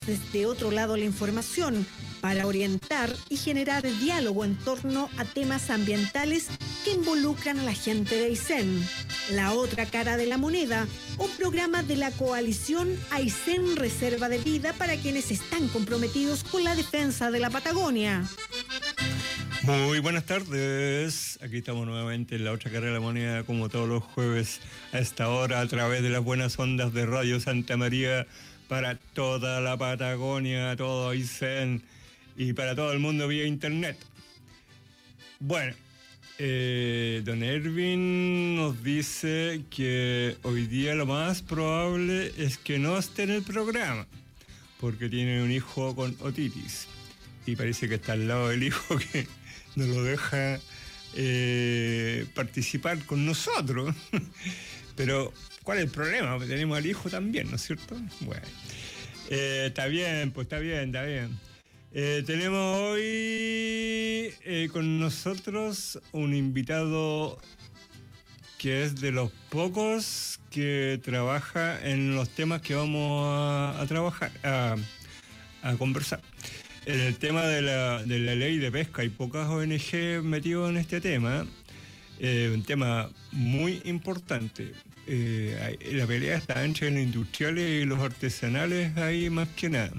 desde otro lado la información para orientar y generar diálogo en torno a temas ambientales que involucran a la gente de Aysén. La otra cara de la moneda, un programa de la coalición Aysén Reserva de Vida para quienes están comprometidos con la defensa de la Patagonia. Muy buenas tardes, aquí estamos nuevamente en la otra cara de la moneda como todos los jueves a esta hora a través de las buenas ondas de Radio Santa María para toda la Patagonia, todo Aysén y para todo el mundo vía internet. Bueno, don Erwin nos dice que hoy día lo más probable es que no esté en el programa porque tiene un hijo con otitis y parece que está al lado del hijo que no lo deja participar con nosotros. Pero, ¿cuál es el problema? Porque tenemos al hijo también, ¿no es cierto? Bueno, está bien, pues está bien. Tenemos hoy con nosotros un invitado que es de los pocos que trabaja en los temas que vamos a trabajar, a conversar. En el tema de la ley de pesca, hay pocas ONG metidas en este tema, un tema muy importante. La pelea está entre los industriales y los artesanales ahí más que nada.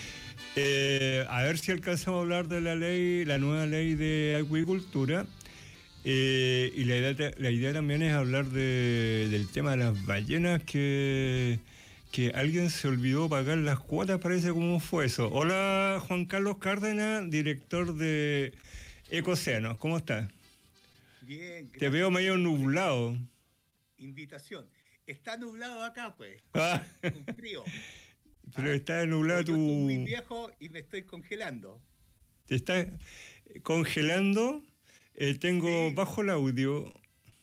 A ver si alcanzamos a hablar de la nueva ley de acuicultura. Y la idea también es hablar del tema de las ballenas que alguien se olvidó pagar las cuotas, parece. ¿Cómo fue eso? Hola, Juan Carlos Cárdenas, director de Ecocéanos, ¿cómo estás? Bien, gracias. Te veo medio nublado. Invitación. Está nublado acá, pues. Ah. Con frío. Pero está nublado Yo estoy muy viejo y me estoy congelando. ¿Te estás congelando? Tengo Sí. bajo el audio.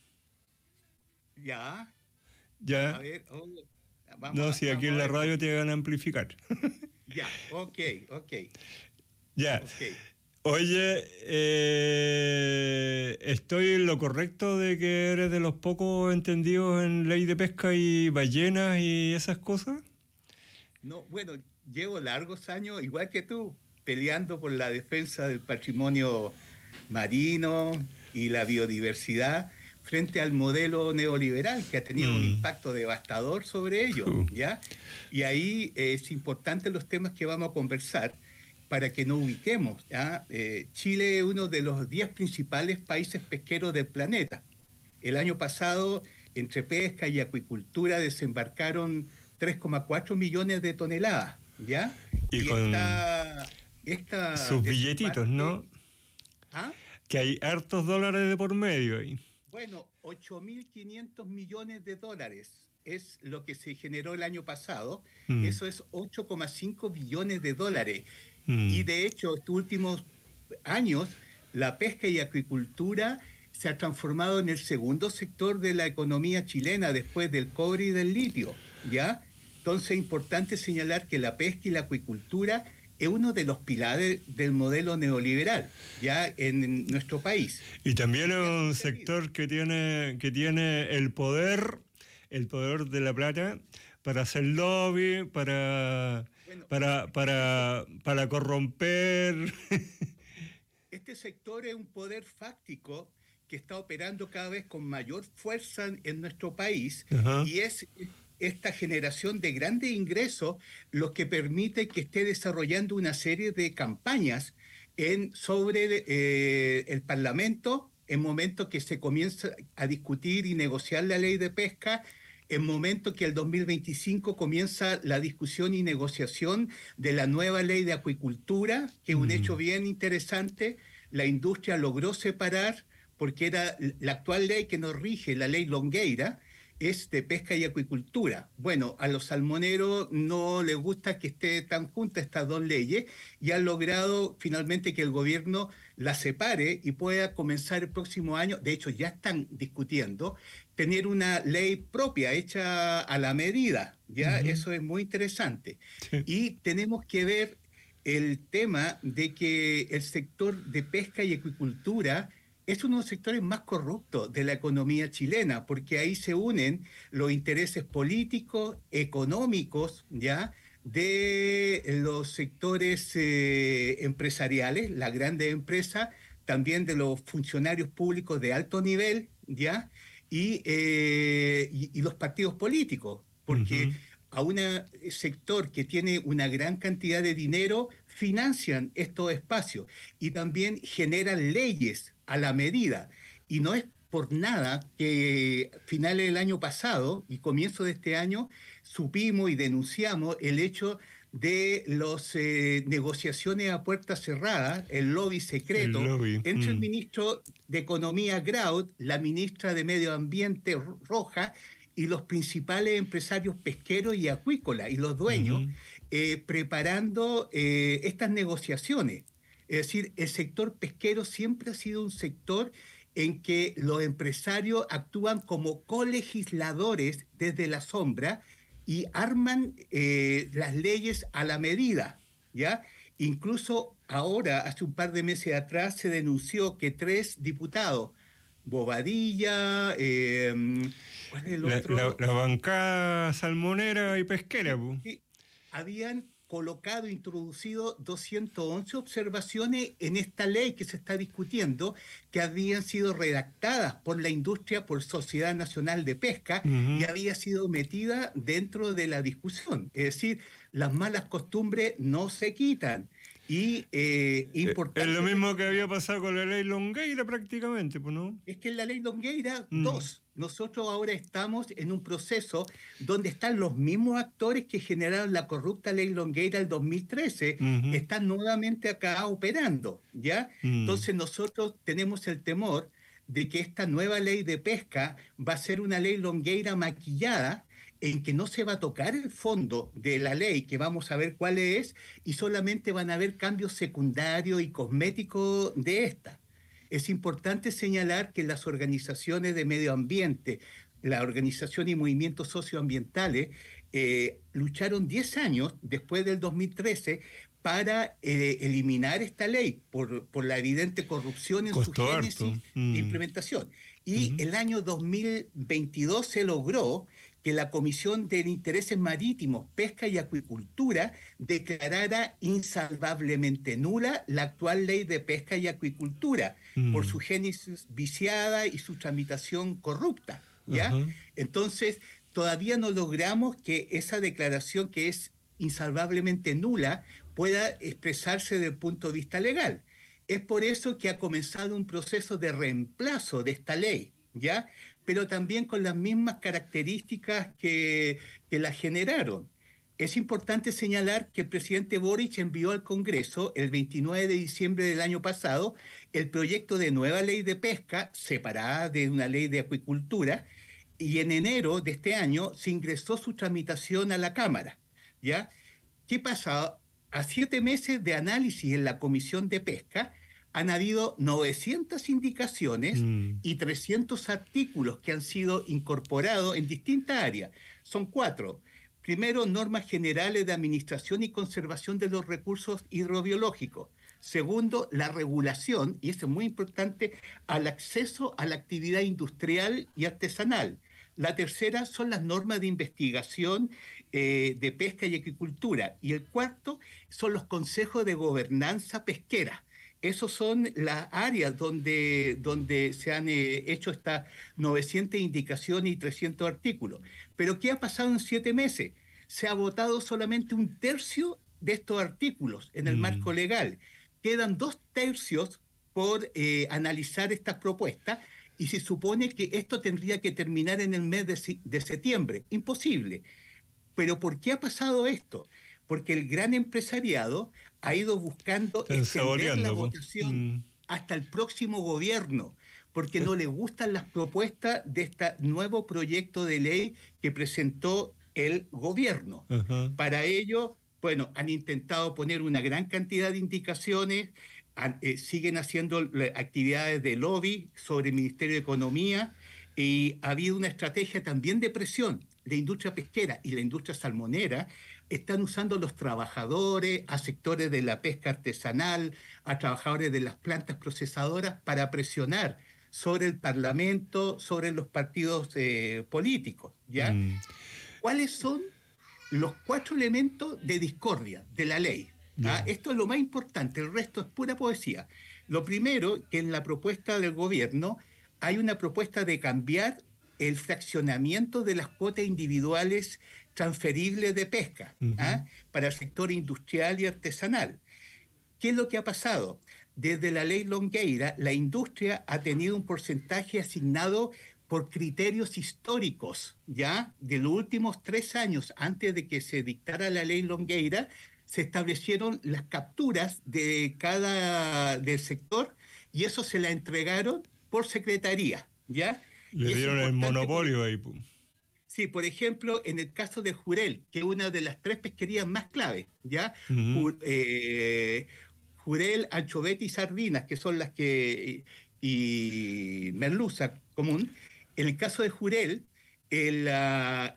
Ya. Ya. A ver, No, si aquí en la radio te van a amplificar. Ya, ok. Ya. Okay. Oye, ¿estoy en lo correcto de que eres de los pocos entendidos en ley de pesca y ballenas y esas cosas? No, bueno, llevo largos años, igual que tú, peleando por la defensa del patrimonio marino y la biodiversidad frente al modelo neoliberal que ha tenido un impacto devastador sobre ello, ¿ya? Y ahí es importante los temas que vamos a conversar para que nos ubiquemos, ¿ya? Chile es uno de los 10 principales países pesqueros del planeta. El año pasado, entre pesca y acuicultura, desembarcaron 3,4 millones de toneladas, ¿ya? Y con sus billetitos, ¿no? ¿Ah? Que hay hartos dólares de por medio ahí. Bueno, 8.500 millones de dólares es lo que se generó el año pasado. Eso es 8,5 billones de dólares. Y de hecho, estos últimos años, la pesca y acuicultura se ha transformado en el segundo sector de la economía chilena después del cobre y del litio, ¿ya? Entonces es importante señalar que la pesca y la acuicultura es uno de los pilares del modelo neoliberal, ya en nuestro país. Y también es un sector que tiene el poder de la plata para hacer lobby, para corromper. Este sector es un poder fáctico que está operando cada vez con mayor fuerza en nuestro país. Uh-huh. Y es esta generación de grandes ingresos lo que permite que esté desarrollando una serie de campañas sobre el Parlamento en momento que se comienza a discutir y negociar la ley de pesca, en momento que el 2025 comienza la discusión y negociación de la nueva ley de acuicultura, que es un hecho bien interesante. La industria logró separar, porque era la actual ley que nos rige, la ley Longueira, es de pesca y acuicultura. Bueno, a los salmoneros no les gusta que esté tan juntas estas dos leyes y han logrado finalmente que el gobierno las separe y pueda comenzar el próximo año, de hecho ya están discutiendo, tener una ley propia hecha a la medida, ¿ya? Uh-huh. Eso es muy interesante. Sí. Y tenemos que ver el tema de que el sector de pesca y acuicultura es uno de los sectores más corruptos de la economía chilena, porque ahí se unen los intereses políticos, económicos, ¿ya?, de los sectores empresariales, las grandes empresas, también de los funcionarios públicos de alto nivel, ¿ya? Y los partidos políticos, porque a un sector que tiene una gran cantidad de dinero financian estos espacios y también generan leyes a la medida. Y no es por nada que finales del año pasado y comienzo de este año supimos y denunciamos el hecho de las negociaciones a puertas cerradas, el lobby secreto, entre el ministro de Economía Graut, la ministra de Medio Ambiente Roja y los principales empresarios pesqueros y acuícolas y los dueños preparando estas negociaciones. Es decir, el sector pesquero siempre ha sido un sector en que los empresarios actúan como colegisladores desde la sombra y arman las leyes a la medida, ¿ya? Incluso ahora, hace un par de meses atrás, se denunció que 3 diputados, Bobadilla, ¿cuál es el otro? La bancada salmonera y pesquera. Sí, habían introducido 211 observaciones en esta ley que se está discutiendo, que habían sido redactadas por la industria, por Sociedad Nacional de Pesca, y había sido metida dentro de la discusión. Es decir, las malas costumbres no se quitan. Y importante, es lo mismo que había pasado con la ley Longueira prácticamente, pues, ¿no? Es que en la ley Longueira, nosotros ahora estamos en un proceso donde están los mismos actores que generaron la corrupta ley Longueira del 2013, están nuevamente acá operando, ¿ya? Entonces nosotros tenemos el temor de que esta nueva ley de pesca va a ser una ley Longueira maquillada, en que no se va a tocar el fondo de la ley, que vamos a ver cuál es, y solamente van a haber cambios secundarios y cosméticos de esta. Es importante señalar que las organizaciones de medio ambiente, la organización y movimientos socioambientales, lucharon 10 años después del 2013 para eliminar esta ley por la evidente corrupción en su génesis e implementación. Y el año 2022 se logró que la Comisión de Intereses Marítimos, Pesca y Acuicultura declarara insalvablemente nula la actual ley de pesca y acuicultura por su génesis viciada y su tramitación corrupta, ¿ya? Entonces, todavía no logramos que esa declaración, que es insalvablemente nula, pueda expresarse desde el punto de vista legal. Es por eso que ha comenzado un proceso de reemplazo de esta ley, ¿ya? Pero también con las mismas características que la generaron. Es importante señalar que el presidente Boric envió al Congreso el 29 de diciembre del año pasado el proyecto de nueva ley de pesca separada de una ley de acuicultura, y en enero de este año se ingresó su tramitación a la Cámara, ¿ya? ¿Qué pasa? A 7 meses de análisis en la Comisión de Pesca, han habido 900 indicaciones y 300 artículos que han sido incorporados en distintas áreas. Son 4. Primero, normas generales de administración y conservación de los recursos hidrobiológicos. Segundo, la regulación, y eso es muy importante, al acceso a la actividad industrial y artesanal. La tercera son las normas de investigación de pesca y acuicultura. Y el cuarto son los consejos de gobernanza pesquera. Esas son las áreas donde se han hecho estas 900 indicaciones y 300 artículos. Pero ¿qué ha pasado en 7 meses? Se ha votado solamente 1/3 de estos artículos en el marco legal. Quedan 2/3 por analizar estas propuestas, y se supone que esto tendría que terminar en el mes de septiembre. Imposible. ¿Pero por qué ha pasado esto? Porque el gran empresariado ha ido buscando extender la votación hasta el próximo gobierno, porque no le gustan las propuestas de este nuevo proyecto de ley que presentó el gobierno. Para ello, bueno, han intentado poner una gran cantidad de indicaciones, siguen haciendo actividades de lobby sobre el Ministerio de Economía, y ha habido una estrategia también de presión. La industria pesquera y la industria salmonera están usando a los trabajadores, a sectores de la pesca artesanal, a trabajadores de las plantas procesadoras para presionar sobre el Parlamento, sobre los partidos políticos, ¿ya? ¿Cuáles son los 4 elementos de discordia de la ley. Esto es lo más importante, el resto es pura poesía. Lo primero, que en la propuesta del gobierno hay una propuesta de cambiar el fraccionamiento de las cuotas individuales transferibles de pesca para el sector industrial y artesanal. ¿Qué es lo que ha pasado? Desde la ley Longueira, la industria ha tenido un porcentaje asignado por criterios históricos, ¿ya? De los últimos 3 años, antes de que se dictara la ley Longueira, se establecieron las capturas del sector y eso se la entregaron por secretaría, ¿ya? Le dieron el monopolio ahí. Sí, por ejemplo, en el caso de Jurel, que es una de las 3 pesquerías más claves, ¿ya? Jurel, anchoveta y sardinas, que son las que... y merluza común. En el caso de Jurel, a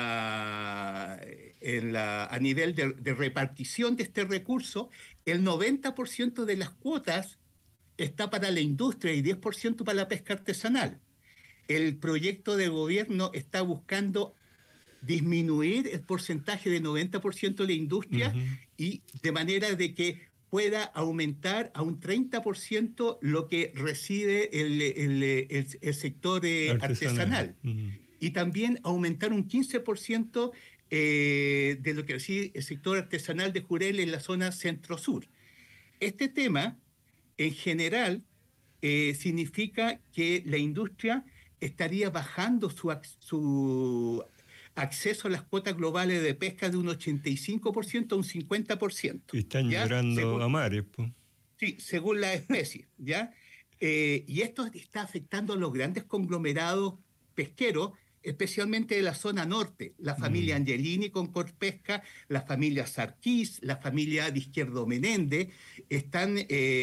nivel de repartición de este recurso, el 90% de las cuotas está para la industria y 10% para la pesca artesanal. El proyecto de gobierno está buscando disminuir el porcentaje de 90% de la industria y de manera de que pueda aumentar a un 30% lo que recibe el sector artesanal. Y también aumentar un 15% de lo que recibe el sector artesanal de Jurel en la zona centro-sur. Este tema, en general, significa que la industria estaría bajando su acceso a las cuotas globales de pesca de un 85% a un 50%. Y están llegando a mares, pues. Sí, según la especie, ¿ya? Y esto está afectando a los grandes conglomerados pesqueros, especialmente de la zona norte, la familia Angelini con Corpesca, la familia Sarquís, la familia de Izquierdo Menéndez, están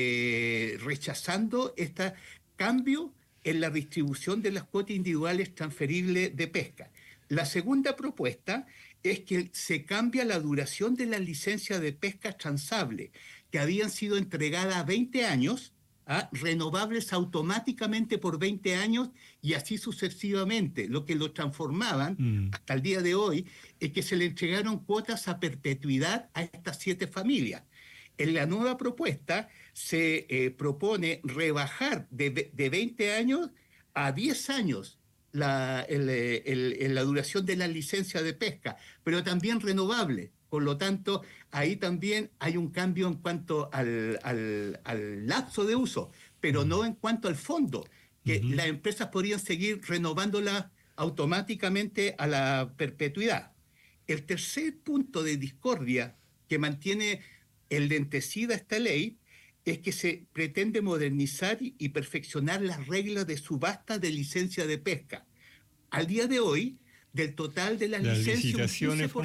rechazando este cambio en la distribución de las cuotas individuales transferibles de pesca. La segunda propuesta es que se cambia la duración de las licencias de pesca transable, que habían sido entregadas a 20 años, renovables automáticamente por 20 años y así sucesivamente. Lo que lo transformaban hasta el día de hoy es que se le entregaron cuotas a perpetuidad a estas 7 familias. En la nueva propuesta se propone rebajar de 20 años a 10 años la duración de la licencia de pesca, pero también renovable. Por lo tanto, ahí también hay un cambio en cuanto al lapso de uso, pero no en cuanto al fondo, que las empresas podrían seguir renovándola automáticamente a la perpetuidad. El tercer punto de discordia que mantiene enlentecida esta ley es que se pretende modernizar y perfeccionar las reglas de subasta de licencia de pesca. Al día de hoy, del total de las licencias,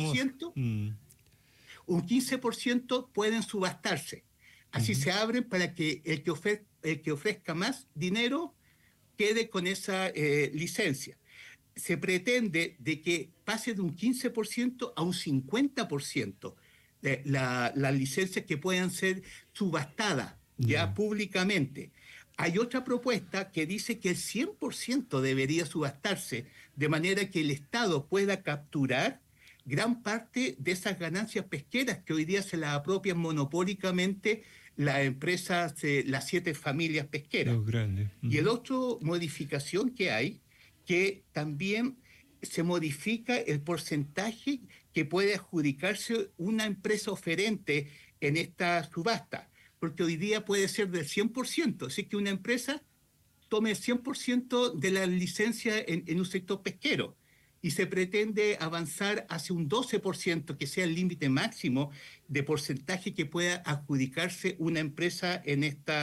un 15% pueden subastarse. Así se abren para que el que ofrezca más dinero quede con esa licencia. Se pretende de que pase de un 15% a un 50% las licencias que puedan ser subastadas ya públicamente. Hay otra propuesta que dice que el 100% debería subastarse, de manera que el Estado pueda capturar gran parte de esas ganancias pesqueras que hoy día se las apropian monopólicamente las empresas, las 7 familias pesqueras. Los grandes. Y el otro modificación que hay, que también se modifica el porcentaje que puede adjudicarse una empresa oferente en esta subasta, porque hoy día puede ser del 100%, así que una empresa tome el 100% de la licencia en un sector pesquero, y se pretende avanzar hacia un 12%, que sea el límite máximo de porcentaje que pueda adjudicarse una empresa en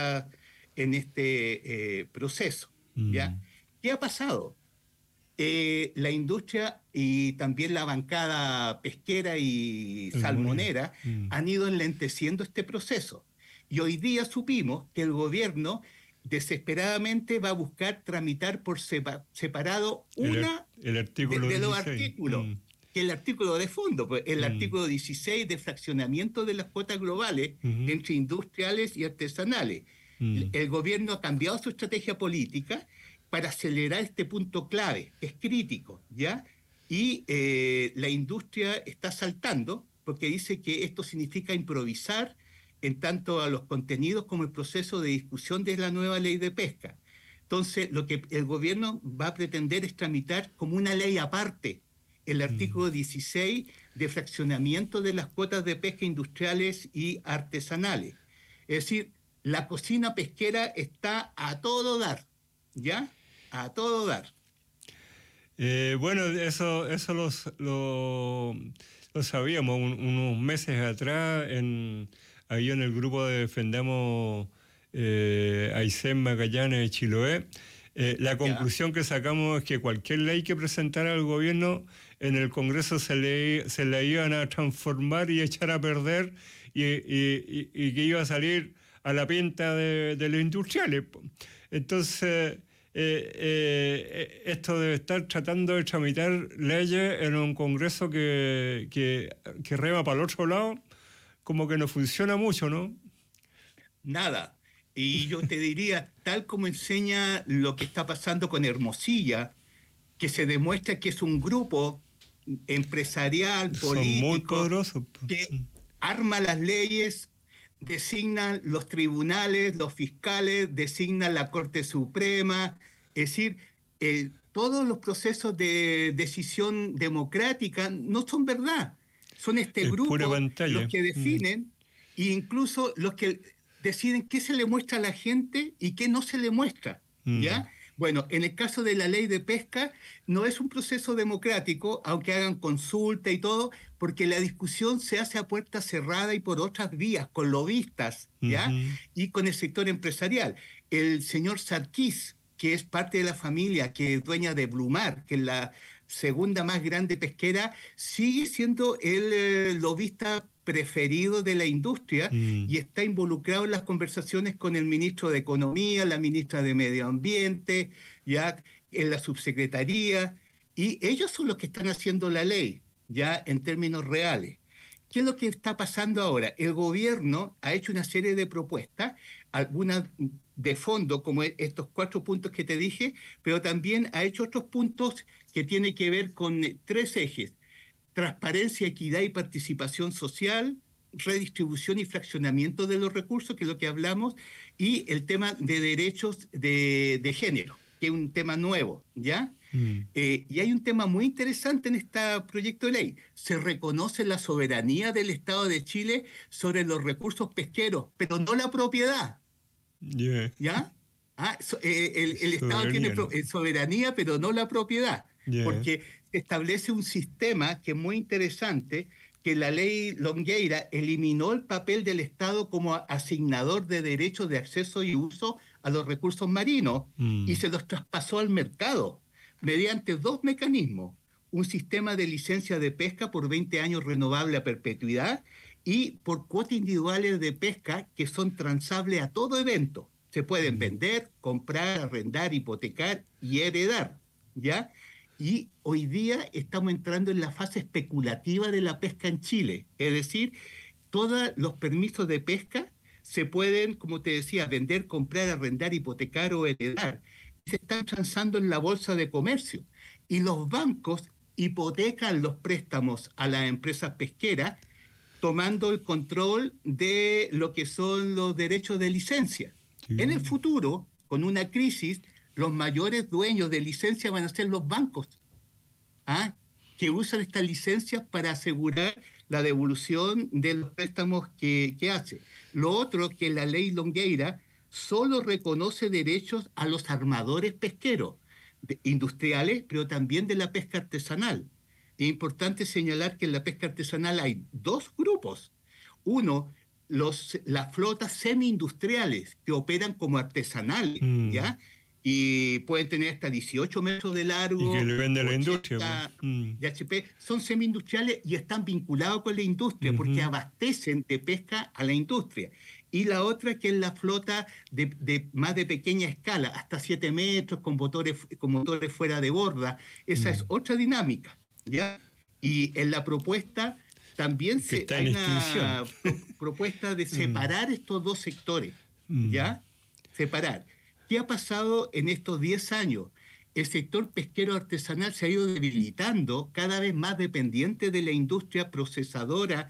este proceso. ¿Ya? ¿Qué ha pasado? La industria y también la bancada pesquera y salmonera han ido enlenteciendo este proceso. Y hoy día supimos que el gobierno desesperadamente va a buscar tramitar por separado el artículo de los 16. artículos, que es el artículo de fondo, pues, el artículo 16 de fraccionamiento de las cuotas globales entre industriales y artesanales. El gobierno ha cambiado su estrategia política para acelerar este punto clave, que es crítico, ¿ya? y la industria está saltando porque dice que esto significa improvisar en tanto a los contenidos como el proceso de discusión de la nueva ley de pesca. Entonces, lo que el gobierno va a pretender es tramitar como una ley aparte el artículo 16 de fraccionamiento de las cuotas de pesca industriales y artesanales. Es decir, la cocina pesquera está a todo dar, ¿ya? A todo dar. Bueno, eso lo sabíamos unos meses atrás, ahí en el grupo de Defendamos Aysén, Magallanes y Chiloé. La conclusión que sacamos es que cualquier ley que presentara el gobierno en el Congreso se la iban a transformar y echar a perder y que iba a salir a la pinta de los industriales. Entonces, esto debe estar tratando de tramitar leyes en un Congreso que rema para el otro lado, como que no funciona mucho, ¿no? Nada. Y yo te diría, tal como enseña lo que está pasando con Hermosilla, que se demuestra que es un grupo empresarial, político, son muy poderosos, que arma las leyes, designan los tribunales, los fiscales, designan la Corte Suprema. Es decir, todos los procesos de decisión democrática no son verdad. Son este grupo los que definen e incluso los que deciden qué se le muestra a la gente y qué no se le muestra, ¿ya? Bueno, en el caso de la ley de pesca, no es un proceso democrático, aunque hagan consulta y todo, porque la discusión se hace a puerta cerrada y por otras vías, con lobistas, ¿ya? Y con el sector empresarial. El señor Sarkis, que es parte de la familia, que es dueña de Blumar, que es la segunda más grande pesquera, sigue siendo el lobista preferido de la industria y está involucrado en las conversaciones con el ministro de Economía, la ministra de Medio Ambiente, ya en la subsecretaría, y ellos son los que están haciendo la ley, ya en términos reales. ¿Qué es lo que está pasando ahora? El gobierno ha hecho una serie de propuestas, algunas de fondo, como estos 4 puntos que te dije, pero también ha hecho otros puntos que tienen que ver con 3 ejes: transparencia, equidad y participación social, redistribución y fraccionamiento de los recursos, que es lo que hablamos, y el tema de derechos de género, que es un tema nuevo, ¿ya? Y hay un tema muy interesante en este proyecto de ley. Se reconoce la soberanía del Estado de Chile sobre los recursos pesqueros, pero no la propiedad. ¿Ya? El Estado tiene soberanía, pero no la propiedad. Porque establece un sistema que es muy interesante, que la ley Longueira eliminó el papel del Estado como asignador de derechos de acceso y uso a los recursos marinos y se los traspasó al mercado mediante 2 mecanismos: un sistema de licencia de pesca por 20 años renovable a perpetuidad y por cuotas individuales de pesca que son transables a todo evento. Se pueden vender, comprar, arrendar, hipotecar y heredar, ¿ya? Y hoy día estamos entrando en la fase especulativa de la pesca en Chile. Es decir, todos los permisos de pesca se pueden, como te decía, vender, comprar, arrendar, hipotecar o heredar. Se están transando en la bolsa de comercio. Y los bancos hipotecan los préstamos a las empresas pesqueras, tomando el control de lo que son los derechos de licencia. En el futuro, con una crisis, los mayores dueños de licencia van a ser los bancos, que usan estas licencias para asegurar la devolución de los préstamos que hace. Lo otro, que la ley Longueira solo reconoce derechos a los armadores pesqueros, industriales, pero también de la pesca artesanal. Es importante señalar que en la pesca artesanal hay 2 grupos. Uno, las flotas semi-industriales que operan como artesanales, ¿ya? Y pueden tener hasta 18 metros de largo. Y que le venden a la industria. De HP, son semi-industriales y están vinculados con la industria porque abastecen de pesca a la industria. Y la otra, que es la flota de más de pequeña escala, hasta 7 metros, con motores fuera de borda. Esa es otra dinámica, ¿ya? Y en la propuesta también hay una propuesta de separar estos 2 sectores, ¿ya? Separar. ¿Qué ha pasado en estos 10 años? el sector pesquero artesanal se ha ido debilitando, cada vez más dependiente de la industria procesadora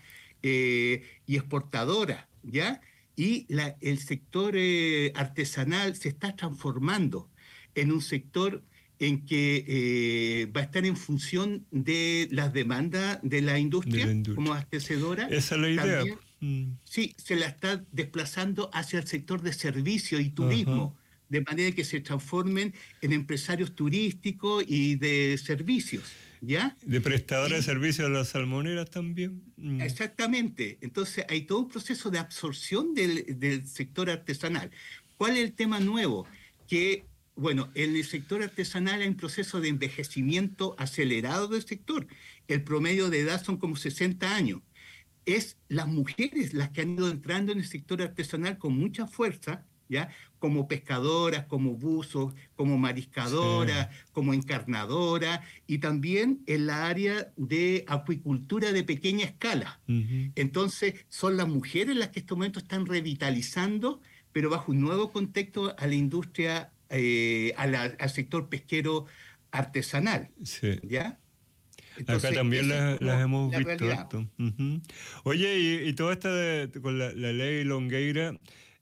y exportadora, ¿ya? Y el sector artesanal se está transformando en un sector en que va a estar en función de las demandas de la industria, como abastecedora. Esa es la idea. También, sí, se la está desplazando hacia el sector de servicio y turismo, de manera que se transformen en empresarios turísticos y de servicios, ¿ya? De prestadores de servicios a las salmoneras también. Exactamente. Entonces hay todo un proceso de absorción del sector artesanal. ¿Cuál es el tema nuevo? Que, bueno, en el sector artesanal hay un proceso de envejecimiento acelerado del sector. El promedio de edad son como 60 años. Es las mujeres las que han ido entrando en el sector artesanal con mucha fuerza, ¿ya? Como pescadoras, como buzos, como mariscadoras, como encarnadoras, y también en la área de acuicultura de pequeña escala. Entonces, son las mujeres las que en este momento están revitalizando, pero bajo un nuevo contexto a la industria, al sector pesquero artesanal, ¿ya? Entonces, acá también las hemos visto esto. Oye, y todo esto con la ley Longueira,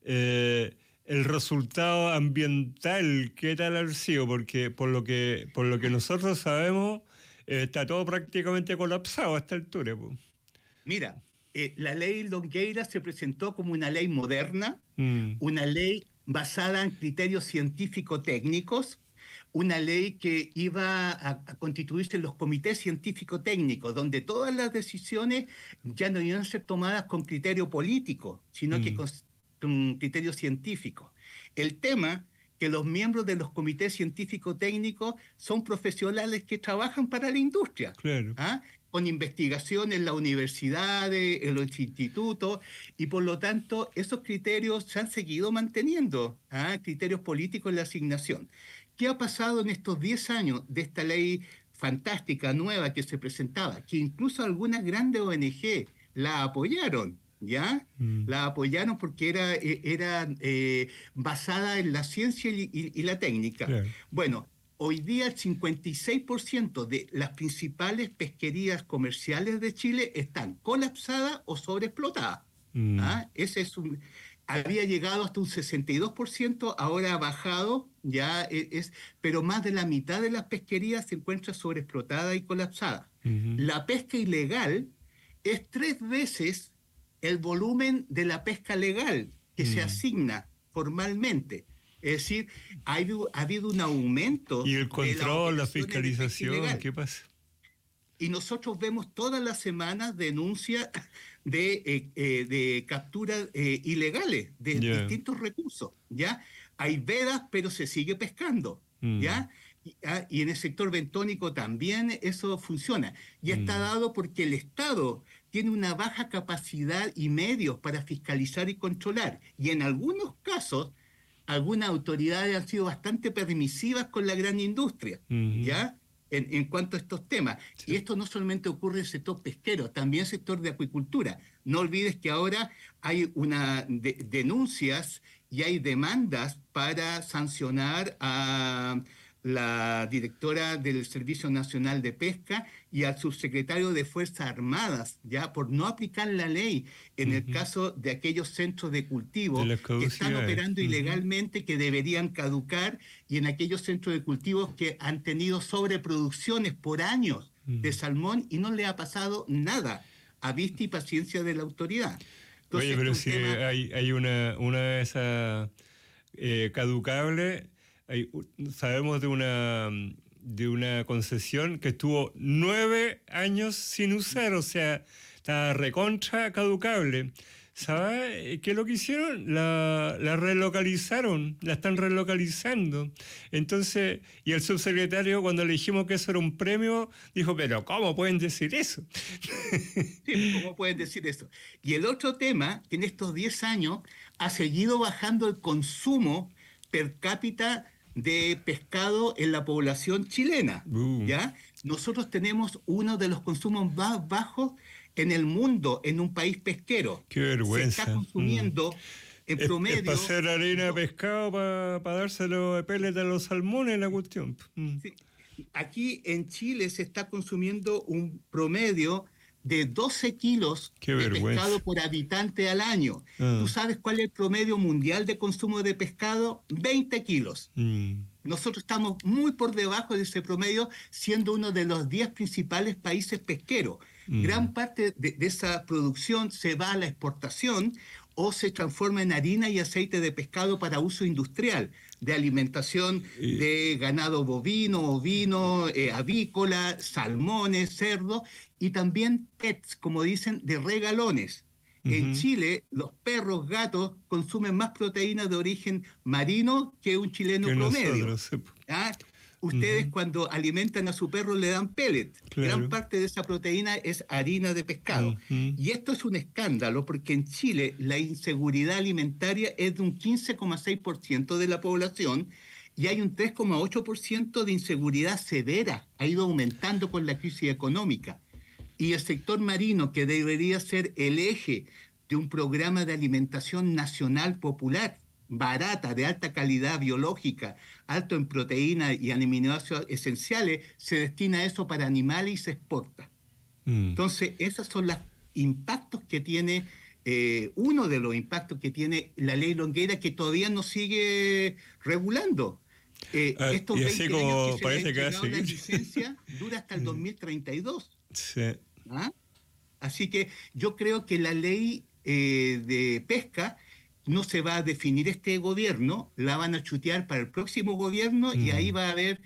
el resultado ambiental, ¿qué tal ha sido? Porque por lo que nosotros sabemos, está todo prácticamente colapsado a esta altura. Mira, la ley Longueira se presentó como una ley moderna, una ley basada en criterios científico-técnicos, una ley que iba a constituirse en los comités científico-técnicos, donde todas las decisiones ya no iban a ser tomadas con criterio político, sino que con criterio científico. El tema que los miembros de los comités científico-técnicos son profesionales que trabajan para la industria, claro, con investigación en las universidades, en los institutos, y por lo tanto esos criterios se han seguido manteniendo, criterios políticos en la asignación. ¿Qué ha pasado en estos 10 años de esta ley fantástica, nueva que se presentaba? Que incluso algunas grandes ONG la apoyaron, ¿ya? La apoyaron porque era basada en la ciencia y la técnica. Claro. Bueno, hoy día el 56% de las principales pesquerías comerciales de Chile están colapsadas o sobreexplotadas. Ese es había llegado hasta un 62%, ahora ha bajado, pero más de la mitad de las pesquerías se encuentra sobreexplotada y colapsada. La pesca ilegal es 3 veces el volumen de la pesca legal que se asigna formalmente. Es decir, ha habido un aumento. ¿Y el control, la fiscalización, qué pasa? Y nosotros vemos todas las semanas denuncias de capturas ilegales de distintos recursos, ¿ya? Hay vedas, pero se sigue pescando, ¿ya? Y en el sector bentónico también eso funciona. Y está dado porque el Estado tiene una baja capacidad y medios para fiscalizar y controlar. Y en algunos casos, algunas autoridades han sido bastante permisivas con la gran industria, ¿ya? En cuanto a estos temas. Y esto no solamente ocurre en el sector pesquero, también en el sector de acuicultura. No olvides que ahora hay denuncias y hay demandas para sancionar a la directora del Servicio Nacional de Pesca y al subsecretario de Fuerzas Armadas, ya por no aplicar la ley en el caso de aquellos centros de cultivo que están operando ilegalmente, que deberían caducar, y en aquellos centros de cultivos que han tenido sobreproducciones por años de salmón y no le ha pasado nada, a vista y paciencia de la autoridad. Entonces, oye, pero si hay una de esas caducables. Sabemos de una concesión que estuvo 9 años sin usar, o sea, está recontra caducable. ¿Sabes qué es lo que hicieron? La relocalizaron, la están relocalizando. Entonces, y el subsecretario, cuando le dijimos que eso era un premio, dijo, pero ¿cómo pueden decir eso? Sí, ¿cómo pueden decir eso? Y el otro tema, que en estos 10 años ha seguido bajando el consumo per cápita de pescado en la población chilena, ¿ya? Nosotros tenemos uno de los consumos más bajos en el mundo, en un país pesquero. ¡Qué vergüenza! Se está consumiendo En Es promedio... para hacer harina de pescado, para dárselo de pellet a los salmones, la cuestión. Sí. Aquí en Chile se está consumiendo un promedio de 12 kilos Qué de vergüenza. pescado por habitante al año. Ah. ¿Tú sabes cuál es el promedio mundial de consumo de pescado? 20 kilos. Mm. Nosotros estamos muy por debajo de ese promedio, siendo uno de los 10 principales países pesqueros. Gran parte de esa producción se va a la exportación o se transforma en harina y aceite de pescado para uso industrial, de alimentación de ganado bovino, ovino, avícola, salmones, cerdo, y también pets, como dicen, de regalones. En Chile, los perros, gatos consumen más proteínas de origen marino que un chileno Que promedio. nosotros, sí. ¿Ah? Ustedes cuando alimentan a su perro le dan pellet. Claro. Gran parte de esa proteína es harina de pescado. Y esto es un escándalo porque en Chile la inseguridad alimentaria es de un 15,6% de la población y hay un 3,8% de inseguridad severa. Ha ido aumentando con la crisis económica. Y el sector marino, que debería ser el eje de un programa de alimentación nacional popular, barata, de alta calidad biológica, alto en proteínas y aminoácidos esenciales, se destina a eso para animales y se exporta. Entonces, esos son los impactos que tiene, uno de los impactos que tiene la ley Longueira, que todavía no sigue regulando. Estos y 20 así como años que parece se que ha va a entregado la seguir. licencia dura hasta el 2032. Sí. ¿Ah? Así que yo creo que la ley de pesca no se va a definir este gobierno, la van a chutear para el próximo gobierno y ahí va a haber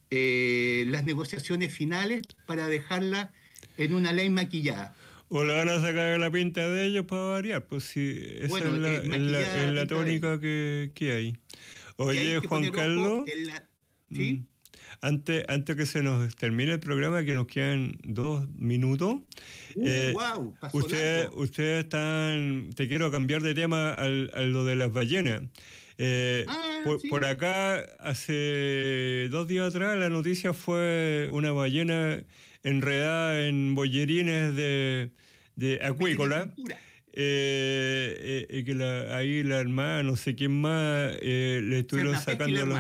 las negociaciones finales para dejarla en una ley maquillada. O la van a sacar de la pinta de ellos para variar, pues sí, esa Bueno, es la tónica que hay. Oye, Juan Carlos, ¿sí? antes que se nos termine el programa, que nos quedan 2 minutos, Wow, pasó largo. ustedes están, te quiero cambiar de tema a lo de las ballenas. Sí. Por acá, hace 2 días atrás, la noticia fue una ballena enredada en bollerines de acuícola. Que ahí la Armada, no sé quién más, le estuvieron sacando los...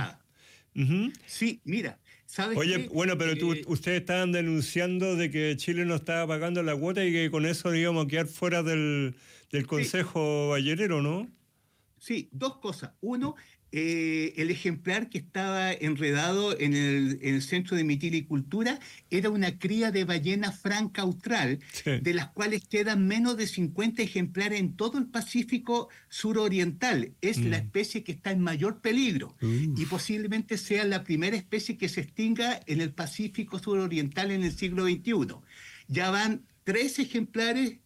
Sí, mira, ¿sabes Oye, qué? bueno, pero ustedes estaban denunciando de que Chile no estaba pagando la cuota y que con eso íbamos a quedar fuera del Consejo Ballenero, ¿no? Sí, 2 cosas. Uno, el ejemplar que estaba enredado en el Centro de Mitilicultura era una cría de ballena franca austral, Sí. de las cuales quedan menos de 50 ejemplares en todo el Pacífico suroriental. Es la especie que está en mayor peligro y posiblemente sea la primera especie que se extinga en el Pacífico suroriental en el siglo XXI. Ya van 3 ejemplares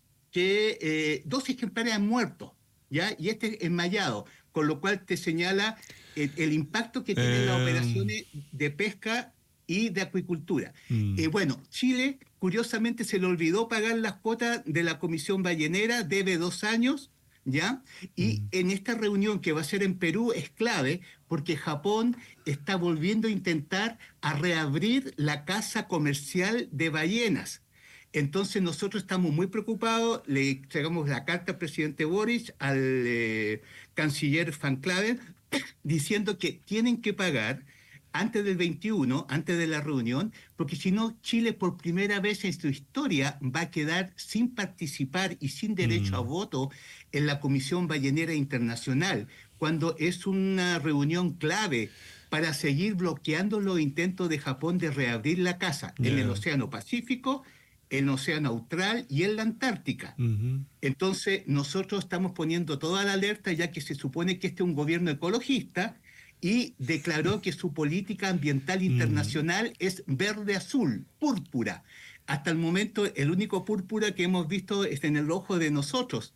2 ejemplares han muerto, ¿ya? Y este es enmayado, con lo cual te señala el impacto que tienen las operaciones de pesca y de acuicultura. Bueno, Chile, curiosamente, se le olvidó pagar las cuotas de la Comisión Ballenera, debe 2 años, ¿ya? Y en esta reunión que va a ser en Perú es clave, porque Japón está volviendo a intentar a reabrir la caza comercial de ballenas. Entonces nosotros estamos muy preocupados, le entregamos la carta al presidente Boric, al canciller Van Claven, diciendo que tienen que pagar antes del 21, antes de la reunión, porque si no, Chile por primera vez en su historia va a quedar sin participar y sin derecho a voto en la Comisión Ballenera Internacional, cuando es una reunión clave para seguir bloqueando los intentos de Japón de reabrir la caza en el Océano Pacífico, en el Océano Austral y en la Antártica. Entonces, nosotros estamos poniendo toda la alerta, ya que se supone que este es un gobierno ecologista y declaró que su política ambiental internacional es verde-azul, púrpura. Hasta el momento, el único púrpura que hemos visto es en el ojo de nosotros,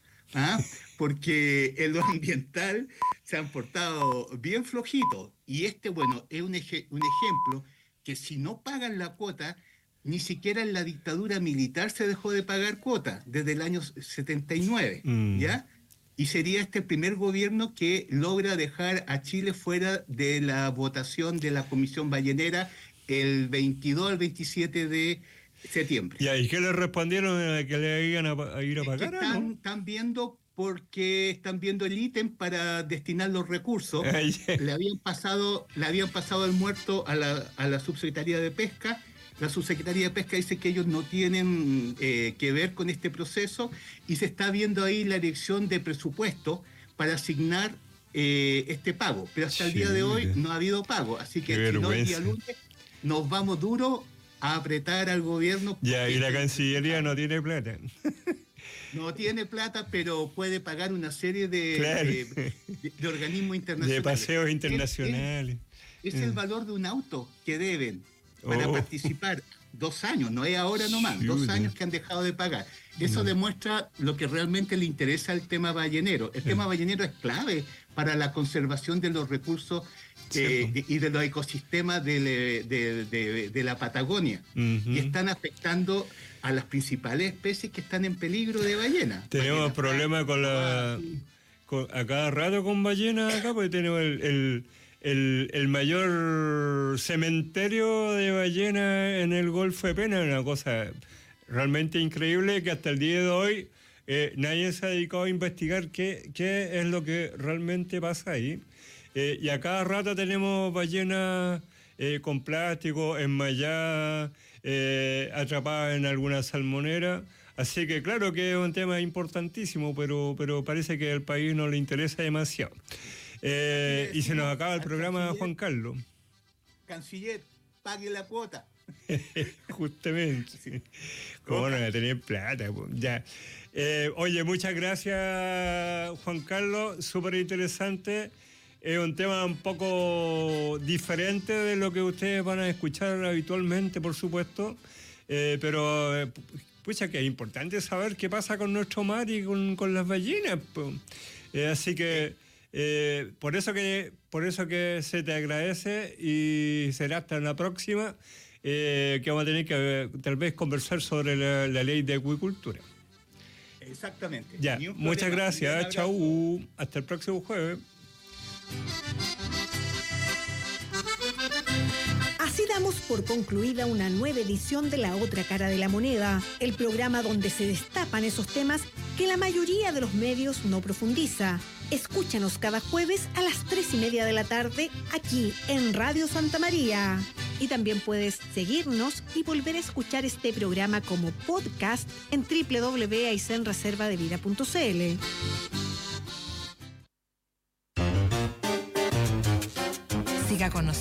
porque en lo ambiental se han portado bien flojitos. Y bueno, es un ejemplo que si no pagan la cuota, ni siquiera en la dictadura militar se dejó de pagar cuotas desde el año 79, ¿ya? Y sería este el primer gobierno que logra dejar a Chile fuera de la votación de la Comisión Ballenera el 22 al 27 de septiembre. ¿Y qué le respondieron? ¿Que le iban a ir a pagar? Están viendo porque están viendo el ítem para destinar los recursos. Le habían pasado el muerto a la Subsecretaría de Pesca. La Subsecretaría de Pesca dice que ellos no tienen que ver con este proceso y se está viendo ahí la elección de presupuesto para asignar este pago. Pero hasta el día de hoy no ha habido pago. Así que si no, el día lunes nos vamos duro a apretar al gobierno. Ya, y la Cancillería no tiene plata. No tiene plata, pero puede pagar una serie de organismos internacionales. De paseos internacionales. Es el valor de un auto que deben para participar. 2 años, no es ahora nomás, 2 años que han dejado de pagar. Eso demuestra lo que realmente le interesa al tema ballenero. El tema ballenero es clave para la conservación de los recursos y de los ecosistemas de la Patagonia. Y están afectando a las principales especies que están en peligro de ballena. Tenemos problemas a cada rato con ballenas acá, porque tenemos el mayor cementerio de ballenas en el Golfo de Penas, una cosa realmente increíble que hasta el día de hoy nadie se ha dedicado a investigar qué es lo que realmente pasa ahí. Y a cada rato tenemos ballenas con plástico, enmalladas, atrapadas en alguna salmonera. Así que claro que es un tema importantísimo, pero parece que al país no le interesa demasiado. Y se nos acaba el programa, Juan Carlos. Canciller, pague la cuota. Justamente. Sí. ¿Cómo no voy a tener plata? Ya. Oye, muchas gracias, Juan Carlos. Súper interesante. Es un tema un poco diferente de lo que ustedes van a escuchar habitualmente, por supuesto. Pero, pucha, que es importante saber qué pasa con nuestro mar y con las ballenas. Así que por eso que se te agradece y será hasta la próxima que vamos a tener que tal vez conversar sobre la ley de acuicultura. Exactamente. Ya, muchas gracias. Chau. Hasta el próximo jueves. Así damos por concluida una nueva edición de La Otra Cara de la Moneda, el programa donde se destapan esos temas que la mayoría de los medios no profundiza. Escúchanos cada jueves a las 3:30 de la tarde aquí en Radio Santa María. Y también puedes seguirnos y volver a escuchar este programa como podcast en www.aicenreservadevida.cl. Siga con nosotros.